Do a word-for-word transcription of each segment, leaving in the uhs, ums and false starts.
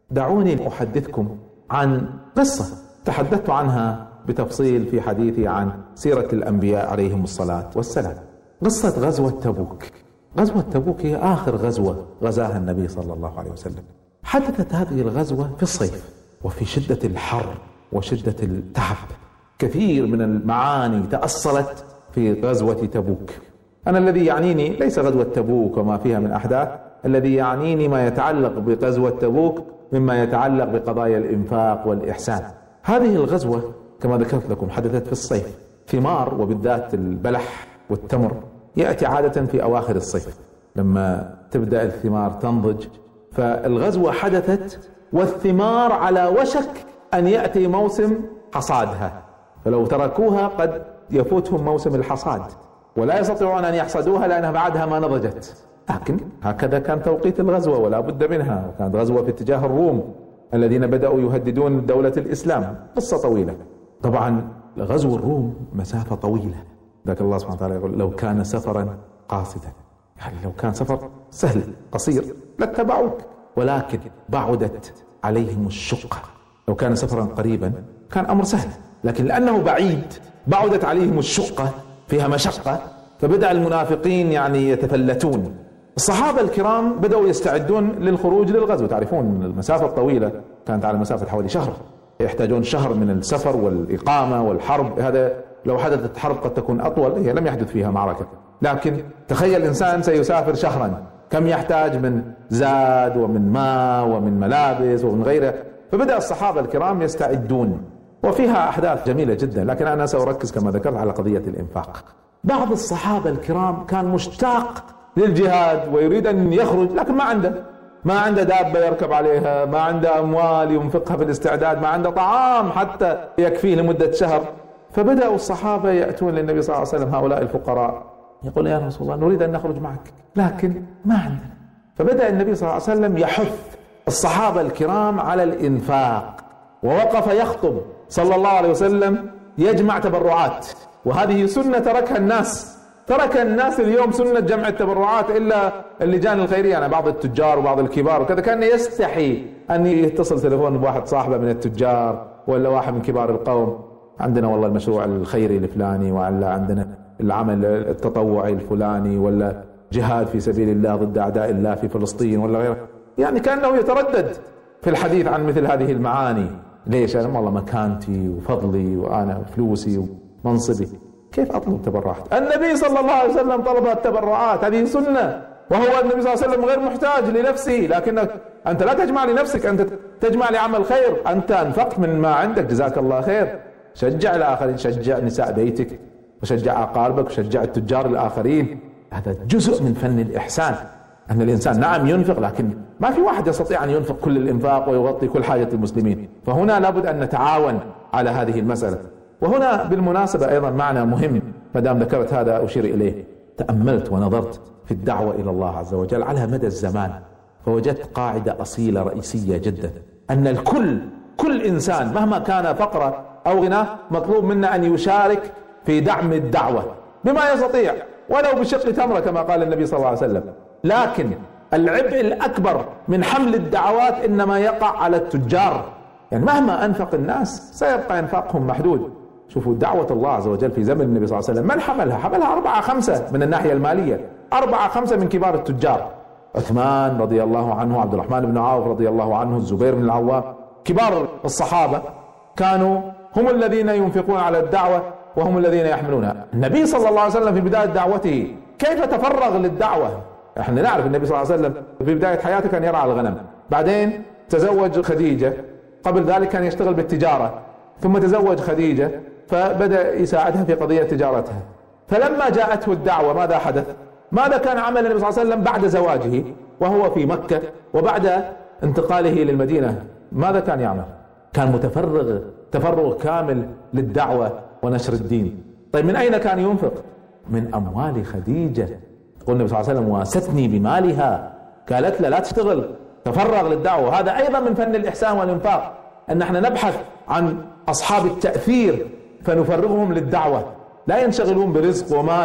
دعوني أحدثكم عن قصة تحدثت عنها بتفصيل في حديثي عن سيرة الأنبياء عليهم الصلاة والسلام. قصة غزوة تبوك. غزوة تبوك هي آخر غزوة غزاها النبي صلى الله عليه وسلم. حدثت هذه الغزوة في الصيف وفي شدة الحر وشدة التعب. كثير من المعاني تأصلت في غزوة تبوك. أنا الذي يعنيني ليس غزوة تبوك وما فيها من أحداث، الذي يعنيني ما يتعلق بغزوة تبوك مما يتعلق بقضايا الإنفاق والإحسان. هذه الغزوة كما ذكرت لكم حدثت في الصيف. ثمار وبالذات البلح والتمر يأتي عادة في أواخر الصيف لما تبدأ الثمار تنضج، فالغزوة حدثت والثمار على وشك أن يأتي موسم حصادها، فلو تركوها قد يفوتهم موسم الحصاد ولا يستطيعون أن يحصدوها لأنها بعدها ما نضجت. لكن هكذا كان توقيت الغزوة ولا بد منها، وكانت غزوة في اتجاه الروم الذين بدأوا يهددون دولة الإسلام. قصة طويلة. طبعا غزو الروم مسافة طويلة، لكن الله سبحانه وتعالى يقول لو كان سفرا قاصدا، يعني لو كان سفر سهل قصير لاتبعوك، ولكن بعدت عليهم الشقة. لو كان سفرا قريبا كان أمر سهل، لكن لأنه بعيد بعدت عليهم الشقة فيها مشقة، فبدأ المنافقين يعني يتفلتون. الصحابة الكرام بدأوا يستعدون للخروج للغزو. تعرفون المسافة الطويلة كانت على مسافة حوالي شهر، يحتاجون شهر من السفر والإقامة والحرب. هذا لو حدثت حرب قد تكون أطول، هي لم يحدث فيها معركة، لكن تخيل إنسان سيسافر شهرا كم يحتاج من زاد ومن ماء ومن ملابس ومن غيره. فبدأ الصحابة الكرام يستعدون، وفيها أحداث جميلة جدا، لكن أنا سأركز كما ذكرت على قضية الإنفاق. بعض الصحابة الكرام كان مشتاق للجهاد ويريد أن يخرج، لكن ما عنده ما عنده دابة يركب عليها، ما عنده أموال ينفقها في الاستعداد، ما عنده طعام حتى يكفيه لمدة شهر. فبدأوا الصحابة يأتون للنبي صلى الله عليه وسلم هؤلاء الفقراء، يقول يا رسول الله نريد أن نخرج معك لكن ما عندنا. فبدأ النبي صلى الله عليه وسلم يحث الصحابة الكرام على الإنفاق، ووقف يخطب صلى الله عليه وسلم يجمع تبرعات، وهذه سنة تركها الناس. ترك الناس اليوم سنة جمع التبرعات إلا اللجان الخيرية، يعني بعض التجار وبعض الكبار وكذا كان يستحي أن يتصل تليفون بواحد صاحبه من التجار ولا واحد من كبار القوم، عندنا والله المشروع الخيري الفلاني، ولا عندنا العمل التطوعي الفلاني، ولا جهاد في سبيل الله ضد أعداء الله في فلسطين ولا غيره. يعني كأنه يتردد في الحديث عن مثل هذه المعاني. ليش؟ أنا والله مكانتي وفضلي وأنا فلوسي ومنصبي، كيف أطلب تبرعات؟ النبي صلى الله عليه وسلم طلب التبرعات، هذه سنة، وهو النبي صلى الله عليه وسلم غير محتاج لنفسه، لكنك أنت لا تجمع لنفسك، أنت تجمع لعمل خير. أنت أنفقت من ما عندك، جزاك الله خير. شجع الآخرين، شجع نساء بيتك وشجع أقاربك وشجع التجار الآخرين. هذا جزء من فن الإحسان، أن الإنسان نعم ينفق، لكن ما في واحد يستطيع أن ينفق كل الإنفاق ويغطي كل حاجة المسلمين، فهنا لابد أن نتعاون على هذه المسألة. وهنا بالمناسبة أيضا معنى مهم ما دام ذكرت هذا أشير إليه. تأملت ونظرت في الدعوة إلى الله عز وجل على مدى الزمان، فوجدت قاعدة أصيلة رئيسية جدا، أن الكل كل إنسان مهما كان فقره أو غناه مطلوب منا أن يشارك في دعم الدعوة بما يستطيع، ولو بشق تمرة كما قال النبي صلى الله عليه وسلم. لكن العبء الأكبر من حمل الدعوات إنما يقع على التجار، يعني مهما أنفق الناس سيبقى إنفاقهم محدود. شوفوا دعوة الله عز وجل في زمن النبي صلى الله عليه وسلم من حملها؟ حملها أربعة خمسة من الناحية المالية، أربعة خمسة من كبار التجار، عثمان رضي الله عنه، عبد الرحمن بن عوف رضي الله عنه، الزبير بن العوام. كبار الصحابة كانوا هم الذين ينفقون على الدعوة وهم الذين يحملونها. النبي صلى الله عليه وسلم في بداية دعوته كيف تفرغ للدعوة؟ احنا نعرف النبي صلى الله عليه وسلم في بداية حياته كان يرعى الغنم، بعدين تزوج خديجة، قبل ذلك كان يشتغل بالتجارة، ثم تزوج خديجة فبدأ يساعدها في قضية تجارتها. فلما جاءته الدعوة ماذا حدث؟ ماذا كان عمل النبي صلى الله عليه وسلم بعد زواجه وهو في مكة وبعد انتقاله للمدينة؟ ماذا كان يعمل؟ كان متفرغ تفرغ كامل للدعوة ونشر الدين. طيب من أين كان ينفق؟ من أموال خديجة. يقول النبي صلى الله عليه وسلم واستني بمالها، قالت له لا تشتغل، تفرغ للدعوة. هذا أيضا من فن الإحسان والإنفاق، أن احنا نبحث عن أصحاب التأثير فنفرغهم للدعوة، لا ينشغلون برزق ومال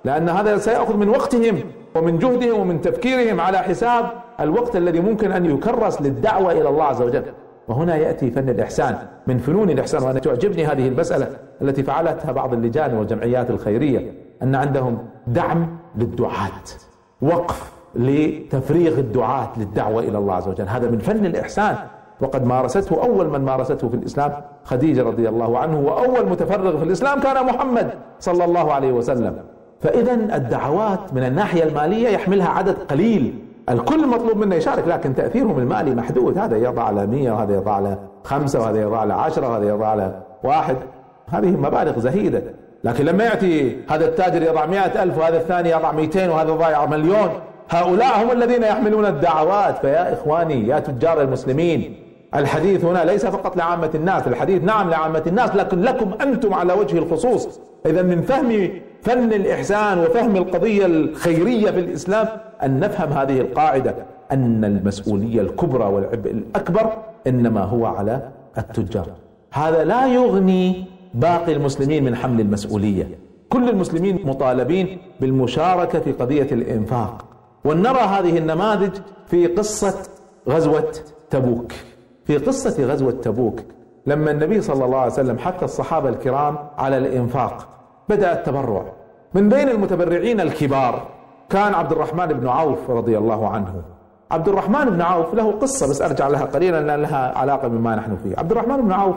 لأن هذا سيأخذ من وقتهم ومن جهدهم ومن تفكيرهم على حساب الوقت الذي ممكن أن يكرس للدعوة إلى الله عز وجل. وهنا يأتي فن الإحسان من فنون الإحسان. وأنا تعجبني هذه المسألة التي فعلتها بعض اللجان والجمعيات الخيرية، أن عندهم دعم للدعاة، وقف لتفريغ الدعاة للدعوة إلى الله عز وجل. هذا من فن الإحسان، وقد مارسته أول من مارسته في الإسلام خديجة رضي الله عنه، وأول متفرغ في الإسلام كان محمد صلى الله عليه وسلم. فإذا الدعوات من الناحية المالية يحملها عدد قليل، الكل مطلوب منه يشارك، لكن تأثيرهم المالي محدود. هذا يضع على مية وهذا يضع على خمسة وهذا يضع على عشرة وهذا يضع على واحد، هذه مبالغ زهيدة. لكن لما يأتي هذا التاجر يضع مئة ألف وهذا الثاني يضع مئتين وهذا يضع مليون، هؤلاء هم الذين يحملون الدعوات. فيا إخواني يا تجار المسلمين، الحديث هنا ليس فقط لعامة الناس، الحديث نعم لعامة الناس، لكن لكم أنتم على وجه الخصوص. إذا من فهم فن الإحسان وفهم القضية الخيرية في الإسلام أن نفهم هذه القاعدة، أن المسؤولية الكبرى والعبء الأكبر إنما هو على التجار. هذا لا يغني باقي المسلمين من حمل المسؤولية، كل المسلمين مطالبين بالمشاركة في قضية الإنفاق. ونرى هذه النماذج في قصة غزوة تبوك. في قصة غزوة تبوك لما النبي صلى الله عليه وسلم حث الصحابة الكرام على الإنفاق، بدأ التبرع. من بين المتبرعين الكبار كان عبد الرحمن بن عوف رضي الله عنه. عبد الرحمن بن عوف له قصة بس أرجع لها قليلا لأن لها علاقة بما نحن فيه. عبد الرحمن بن عوف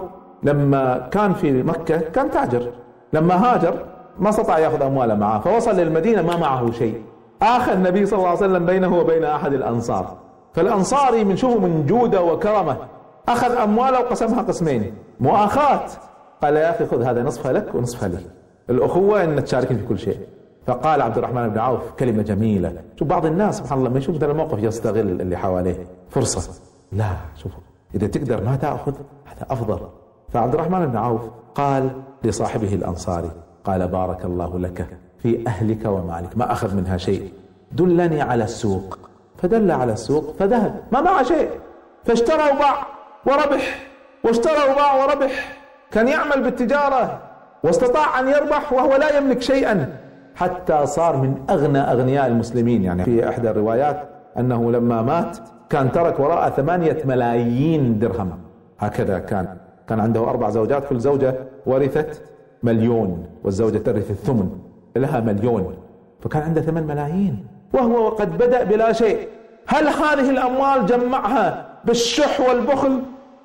لما كان في مكة كان تاجر، لما هاجر ما استطاع يأخذ أمواله معه، فوصل للمدينة ما معه شيء. آخى النبي صلى الله عليه وسلم بينه وبين أحد الأنصار، فالأنصاري من شوفه من جوده وكرمه أخذ أمواله وقسمها قسمين، مؤاخاة. قال يا أخي خذ هذا نصفها لك ونصفها لي، الأخوة أن تشاركني في كل شيء. فقال عبد الرحمن بن عوف كلمة جميلة. شوف بعض الناس سبحان الله ما يشوف ذا الموقف يستغل اللي حواليه فرصة، لا شوف إذا تقدر ما تأخذ هذا أفضل. فعبد الرحمن بن عوف قال لصاحبه الأنصاري، قال بارك الله لك في أهلك ومالك، ما أخذ منها شيء، دلني على السوق. فدل على السوق فذهب ما معه شيء، فاشترى وباع وربح، واشترى وباع وربح. كان يعمل بالتجارة واستطاع أن يربح وهو لا يملك شيئا، حتى صار من أغنى أغنياء المسلمين. يعني في إحدى الروايات أنه لما مات كان ترك وراء ثمانية ملايين درهم. هكذا كان كان عنده أربع زوجات، كل زوجة ورثت مليون والزوجة ترث الثمن، لها مليون، فكان عنده ثمان ملايين وهو وقد بدأ بلا شيء. هل هذه الأموال جمعها بالشح والبخل؟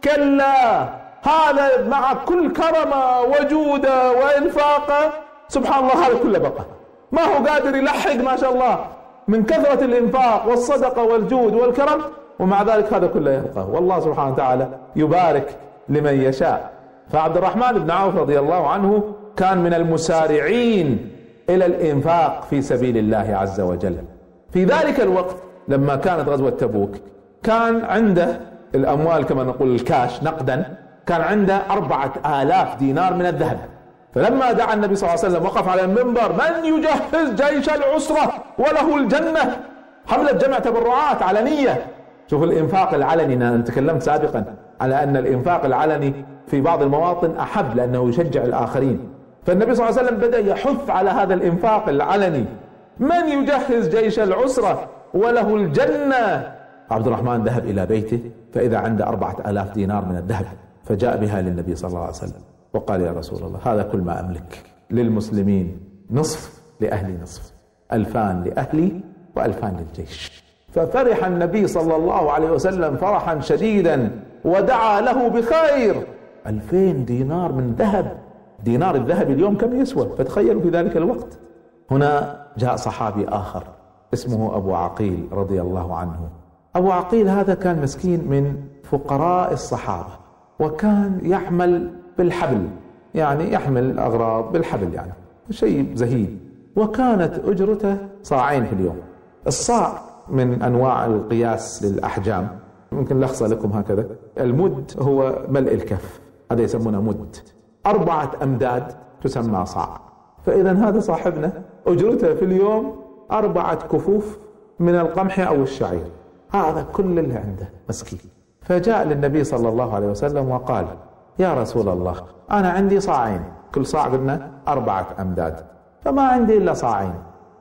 كلا، هذا مع كل كرمه وجوده وإنفاقه سبحان الله هذا كله بقى، ما هو قادر يلحق ما شاء الله من كثرة الإنفاق والصدقة والجود والكرم، ومع ذلك هذا كله يبقى، والله سبحانه وتعالى يبارك لمن يشاء. فعبد الرحمن بن عوف رضي الله عنه كان من المسارعين إلى الإنفاق في سبيل الله عز وجل. في ذلك الوقت لما كانت غزوة تبوك كان عنده الأموال كما نقول الكاش نقدا، كان عنده أربعة آلاف دينار من الذهب. فلما دعا النبي صلى الله عليه وسلم وقف على المنبر، من يجهز جيش العسرة وله الجنة، حملة جمع تبرعات علنية. شوف الإنفاق العلني، أنا تكلمت سابقا على أن الإنفاق العلني في بعض المواطن أحب لأنه يشجع الآخرين، فالنبي صلى الله عليه وسلم بدأ يحث على هذا الإنفاق العلني، من يجهز جيش العسرة وله الجنة. عبد الرحمن ذهب إلى بيته فإذا عنده أربعة آلاف دينار من الذهب، فجاء بها للنبي صلى الله عليه وسلم وقال يا رسول الله هذا كل ما أملك، للمسلمين نصف لأهلي نصف، ألفان لأهلي وألفان للجيش. ففرح النبي صلى الله عليه وسلم فرحا شديدا ودعا له بخير. ألفين دينار من ذهب، دينار الذهب اليوم كم يسوى؟ فتخيلوا في ذلك الوقت. هنا جاء صحابي آخر اسمه أبو عقيل رضي الله عنه. أبو عقيل هذا كان مسكين من فقراء الصحابة، وكان يحمل بالحبل، يعني يحمل أغراض بالحبل، يعني شيء زهيد، وكانت أجرته صاعين في اليوم. الصاع من أنواع القياس للأحجام، ممكن لخصة لكم هكذا، المد هو ملء الكف، هذا يسمونه مد، أربعة أمداد تسمى صاع. فإذا هذا صاحبنا أجرته في اليوم أربعة كفوف من القمح أو الشعير، هذا كل اللي عنده مسكين. فجاء للنبي صلى الله عليه وسلم وقال يا رسول الله أنا عندي صاعين، كل صاع قلنا أربعة أمداد، فما عندي إلا صاعين،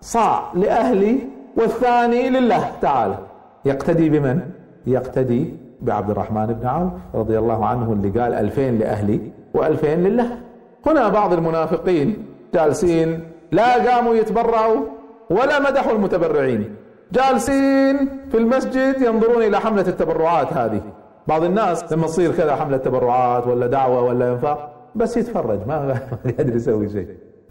صاع لأهلي والثاني لله تعالى. يقتدي بمن؟ يقتدي بعبد الرحمن بن عوف رضي الله عنه اللي قال ألفين لأهلي وألفين لله. هنا بعض المنافقين جالسين لا قاموا يتبرعوا ولا مدحوا المتبرعين، جالسين في المسجد ينظرون إلى حملة التبرعات هذه. بعض الناس لما تصير كذا حملة تبرعات ولا دعوة ولا انفاق بس يتفرج ما يقدر يسوي شيء.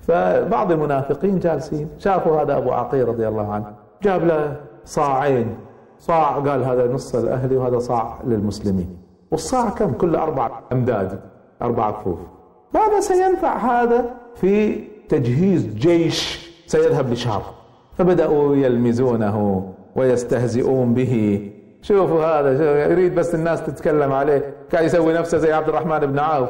فبعض المنافقين جالسين شافوا هذا أبو عقيل رضي الله عنه جاب له صاعين، صاع قال هذا نص الأهلي وهذا صاع للمسلمين، والصاع كم؟ كل أربع أمداد، أربع كفوف. ماذا سينفع هذا في تجهيز جيش سيذهب لشام؟ فبدأوا يلمزونه ويستهزئون به. شوفوا هذا يريد بس الناس تتكلم عليه، كان يسوي نفسه زي عبد الرحمن بن عوف،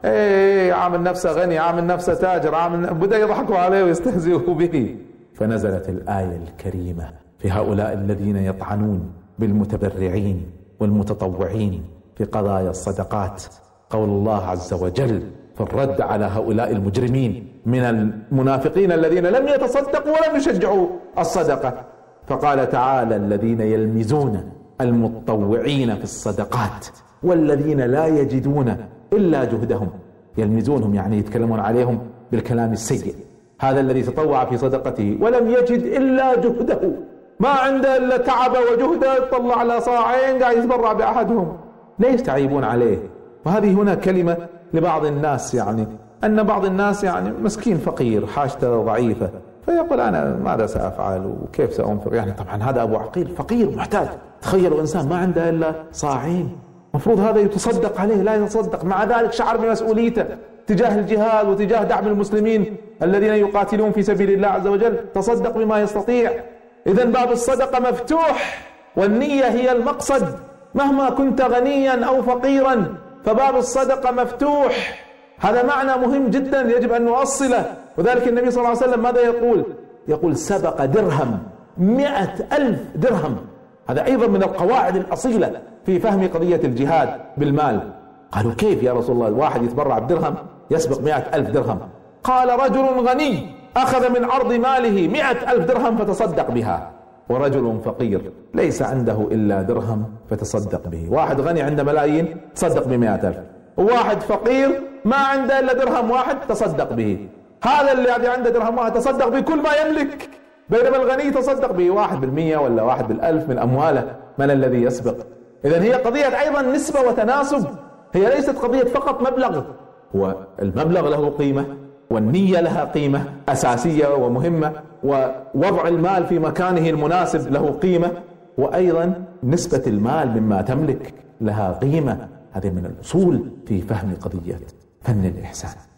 ايه عامل نفسه غني، عامل نفسه تاجر، عامل بدأ يضحكوا عليه ويستهزئوا به. فنزلت الآية الكريمة في هؤلاء الذين يطعنون بالمتبرعين والمتطوعين في قضايا الصدقات. قول الله عز وجل في الرد على هؤلاء المجرمين من المنافقين الذين لم يتصدقوا ولم يشجعوا الصدقة، فقال تعالى الذين يلمزون المتطوعين في الصدقات والذين لا يجدون إلا جهدهم. يلمزونهم يعني يتكلمون عليهم بالكلام السيء. هذا الذي تطوع في صدقته ولم يجد إلا جهده، ما عنده إلا تعبه وجهده، طلع على صاعين قاعد يتبرع بأحدهم، ليش تعيبون عليه؟ وهذه هنا كلمة لبعض الناس، يعني أن بعض الناس يعني مسكين فقير حاجته ضعيفة فيقول أنا ماذا سأفعل وكيف سأنفق؟ يعني طبعا هذا أبو عقيل فقير محتاج، تخيلوا إنسان ما عنده إلا صاعين، مفروض هذا يتصدق عليه، لا يتصدق، مع ذلك شعر بمسؤوليته تجاه الجهاد وتجاه دعم المسلمين الذين يقاتلون في سبيل الله عز وجل، تصدق بما يستطيع. إذن باب الصدقة مفتوح، والنية هي المقصد مهما كنت غنيا أو فقيرا، فباب الصدقة مفتوح. هذا معنى مهم جدا يجب أن نؤصله. وذلك النبي صلى الله عليه وسلم ماذا يقول؟ يقول سبق درهم مئة ألف درهم. هذا أيضا من القواعد الأصيلة في فهم قضية الجهاد بالمال. قالوا كيف يا رسول الله الواحد يتبرع بدرهم يسبق مئة ألف درهم؟ قال رجل غني أخذ من عرض ماله مئة ألف درهم فتصدق بها، ورجل فقير ليس عنده إلا درهم فتصدق به. واحد غني عنده ملايين تصدق بمئة ألف، وواحد فقير ما عنده إلا درهم واحد تصدق به. هذا اللي عنده درهم واحد تصدق به كل ما يملك، بينما الغني تصدق به واحد بالمية ولا واحد بالألف من أمواله. من الذي يسبق؟ إذن هي قضية أيضا نسبة وتناسب، هي ليست قضية فقط مبلغ، والمبلغ له قيمة والنية لها قيمة أساسية ومهمة، ووضع المال في مكانه المناسب له قيمة، وأيضا نسبة المال مما تملك لها قيمة. هذه من الأصول في فهم قضية فن الإحسان.